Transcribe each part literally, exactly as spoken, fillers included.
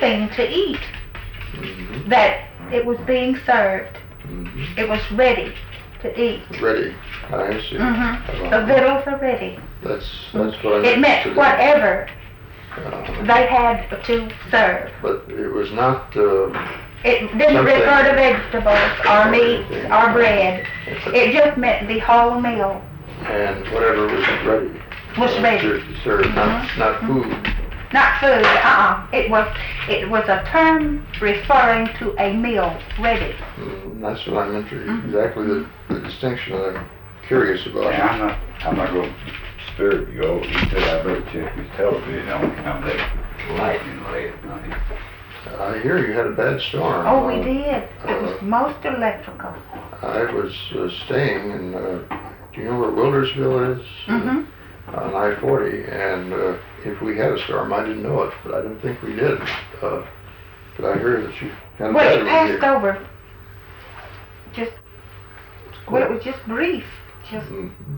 waiting to eat. Mm-hmm. That it was being served. Mm-hmm. It was ready to eat. Ready. I see. Mm-hmm. The victuals are ready. That's that's what I meant. It meant today. whatever uh, they had to serve. But it was not. Uh, it didn't refer to vegetables or meats or bread. It just meant the whole meal. And whatever was ready. Was uh, ready. To serve, mm-hmm. not not food. Not food. Uh-uh. It was it was a term referring to a meal ready. Mm, that's what I'm interested in. Mm-hmm. Exactly the, the distinction that I'm curious about. Yeah, I'm not I'm not going to disturb you all. He said I better check his television on come late lightning late night. I hear you had a bad storm. Oh, we uh, did. It uh, was most electrical. I was uh, staying in. Uh, do you know where Wildersville is? Mm-hmm. Uh, on I forty, and uh, if we had a storm, I didn't know it, but I didn't think we did. Uh, but I heard that you had a well, bad it one passed here. over. Just well, it was just brief. Just. Mm-hmm.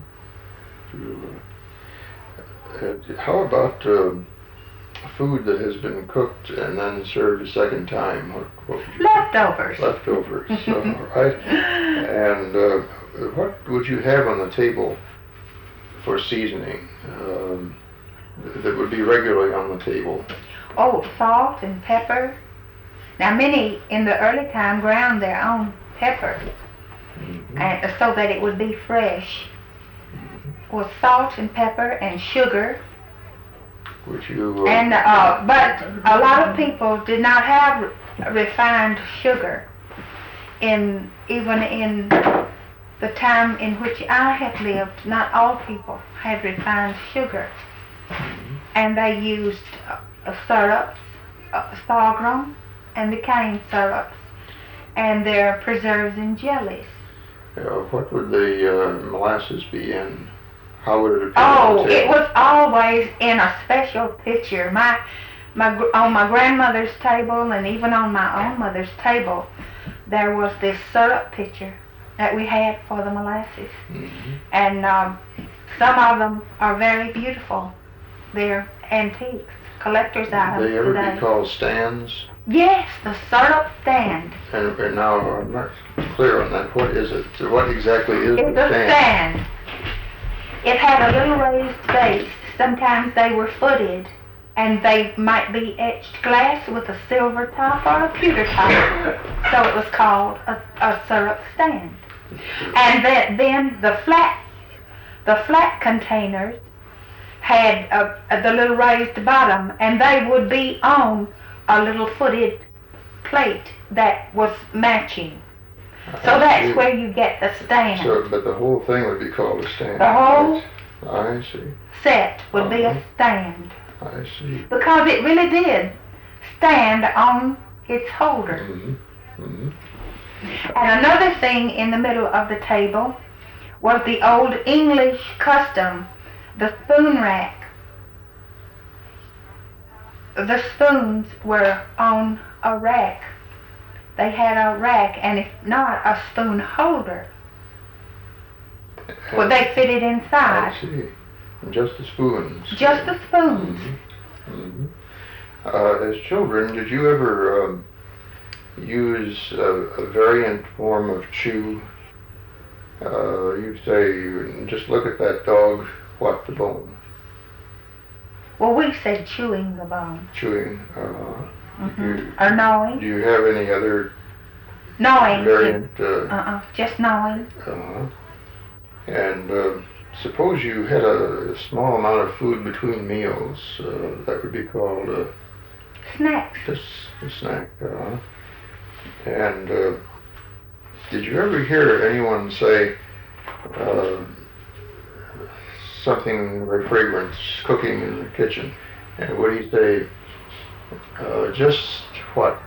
Uh, how about uh, food that has been cooked and then served a second time? What, what leftovers. Leftovers. So, right. And uh, what would you have on the table for seasoning um, that would be regularly on the table? Oh, salt and pepper. Now, many in the early time ground their own pepper, mm-hmm. and so that it would be fresh. Mm-hmm. With salt and pepper and sugar. Would you? Uh, and uh, but a lot of people did not have refined sugar. In even in the time in which I had lived, not all people had refined sugar. Mm-hmm. And they used uh, syrups, uh, sorghum, and the cane syrups, and their preserves and jellies. Uh, what would the uh, molasses be in? How would it appear? Oh, it was always in a special pitcher. My, my, on my grandmother's table, and even on my own mother's table, there was this syrup pitcher that we had for the molasses. Mm-hmm. And um, some of them are very beautiful. They're antiques, collector's items They ever today. be called stands? Yes, the syrup stand. And, and now I'm not clear on that. What is it? So what exactly is it's the stand? It's a stand. It had a little raised base. Sometimes they were footed, and they might be etched glass with a silver top or a pewter top. So it was called a, a syrup stand. And that, then the flat, the flat containers had a, a, the little raised bottom, and they would be on a little footed plate that was matching. So that's where you get the stand. So, but the whole thing would be called a stand. The whole I see. set would uh-huh. be a stand. I see. Because it really did stand on its holder. Mm-hmm. Mm-hmm. And another thing in the middle of the table was the old English custom, the spoon rack. The spoons were on a rack. They had a rack, and if not, a spoon holder. Well, they fitted inside. I see. Just the spoons. Just the spoons. Mm-hmm. Mm-hmm. Uh, as children, did you ever um, use a, a variant form of chew? Uh, you say, just look at that dog, what the bone? Well, we said chewing the bone. Chewing. Uh, mm-hmm. you, or gnawing. Do you have any other gnawing variant? Uh, uh-uh, just gnawing. Uh-huh. And uh, suppose you had a, a small amount of food between meals. Uh, that would be called a snacks. A, a snack. Uh, and uh, did you ever hear anyone say uh, something very fragrant cooking in the kitchen? And would he say, uh, just what?